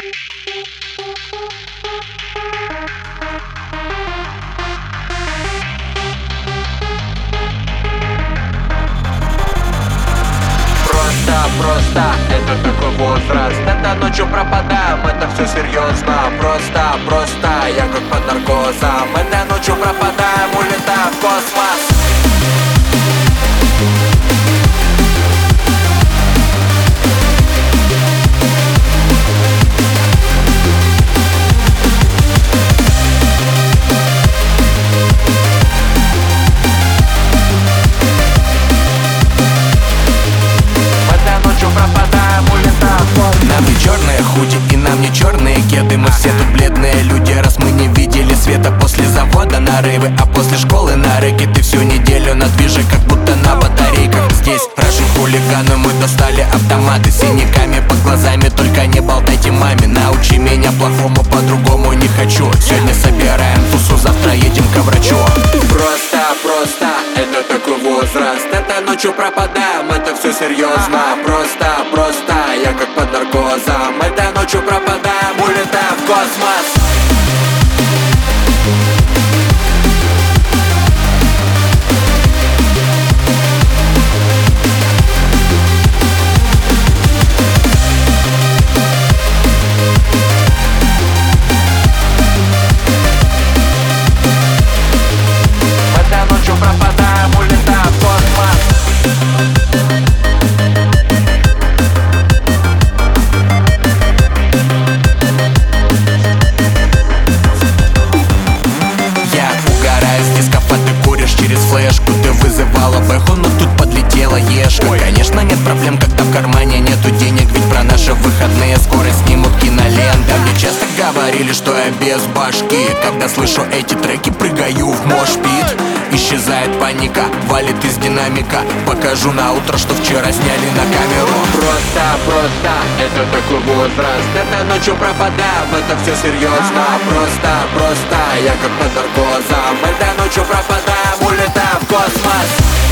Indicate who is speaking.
Speaker 1: Просто, это такой возраст. Это ночью пропадаем, это все серьезно. Просто, я как под наркозом. Это ночью пропадаем, улетаем в космос.
Speaker 2: Нам не черные худи и нам не черные кеды. Мы все тут бледные люди, раз мы не видели света. После завода на рейвы, а после школы на рэки. Ты всю неделю на движе, как будто на батарейках. Здесь рашим хулиганы, мы достали автоматы с синяками под глазами. Только не болтайте маме, научи меня плохому, по-другому не хочу. Сегодня собираем тусу, завтра едем ко врачу.
Speaker 1: Просто, это такой возраст. Это ночью пропадаем, это все серьезно. Просто, я как под наркозом. Это ночью пропадаем, улетаем в космос.
Speaker 2: Ты вызывала бэху, но тут подлетела ешка. Конечно, нет проблем, когда в кармане нету денег. Ведь про наши выходные скоро снимут кинолента. Мне часто говорили, что я без башки. Когда слышу эти треки, прыгаю в мошпит. Исчезает паника, валит из динамика. Покажу на утро, что вчера сняли на камеру.
Speaker 1: Просто, это такой возраст. Это ночью пропадаем, это все серьезно. Просто, я как под наркозом. Это ночью пропадаем, улетаем в космос.